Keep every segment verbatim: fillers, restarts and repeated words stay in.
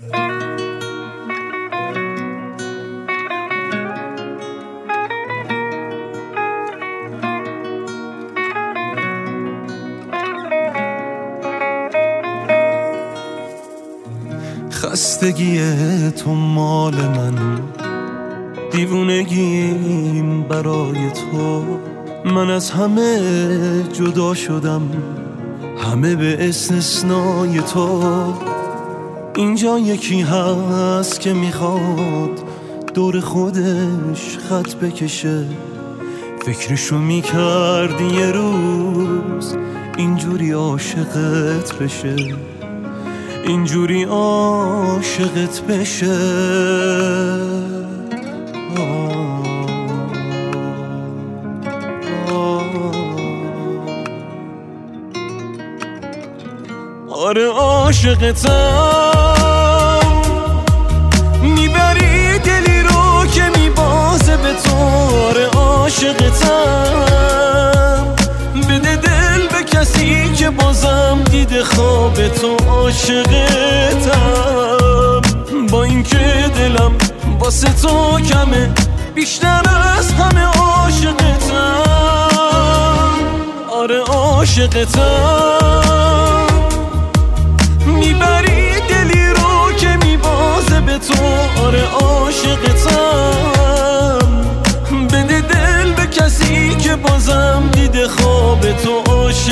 خستگی تو مال من، دیوونگیم برای تو. من از همه جدا شدم، همه به استثنای تو. اینجا یکی هست که میخواد دور خودش خط بکشه. فکرشو میکردی یه روز اینجوری عاشقت بشه، اینجوری عاشقت بشه. آره عاشقتم، میبری دلی رو که میبازه به تو. آره عاشقتم، بده دل به کسی که بازم دیده خواب تو. عاشقتم، با اینکه دلم واسه تو کمه، بیشتر از همه عاشقتم. آره عاشقتم، میبری دلی رو که میبازه به تو. آره عاشقتم، بده دل به کسی که بازم دیده خواب تو.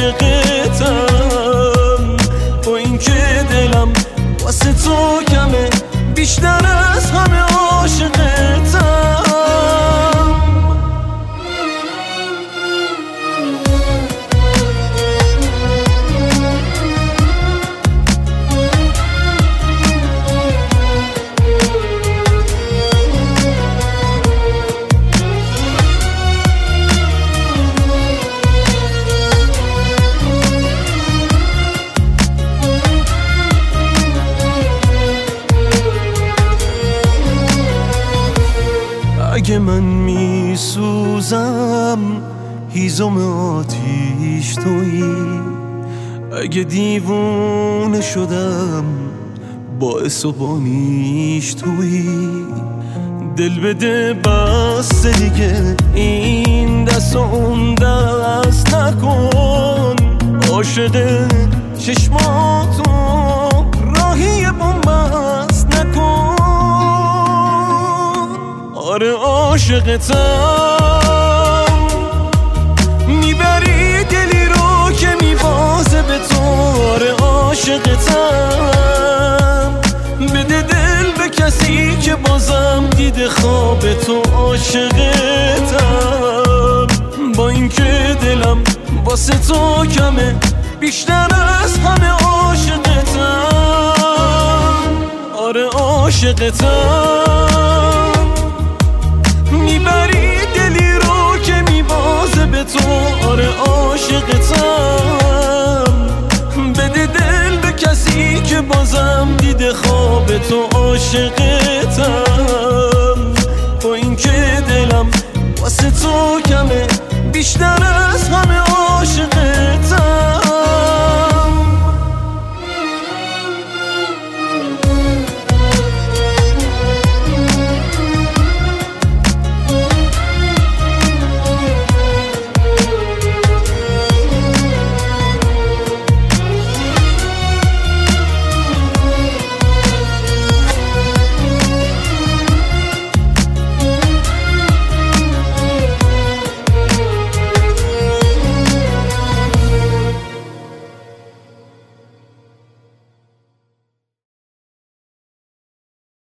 عاشقتم، با اینکه دلم واسه تو کمه، بیشتر از همه عاشقتم. اگه من میسوزم هیزم آتیش تویی، اگه دیوونه شدم باعث و بانیش تویی. دل بده بس دیگه این دست و اون دست نکن. عاشق چشماتو راهی بومبست نکن. آره عاشقتم، میبری دلی رو که میبازه به تو. آره عاشقتم، بده دل به کسی که بازم دیده خواب تو. عاشقتم، با اینکه دلم واسه تو کمه، بیشتر از همه عاشقتم. آره عاشقتم، میبری دلی رو که میبازه به تو. آره عاشقتم، بده دل به کسی که بازم دیده خواب تو. عاشقتم، با اینکه دلم واسه تو کمه، بیشتر از همه عاشقتم.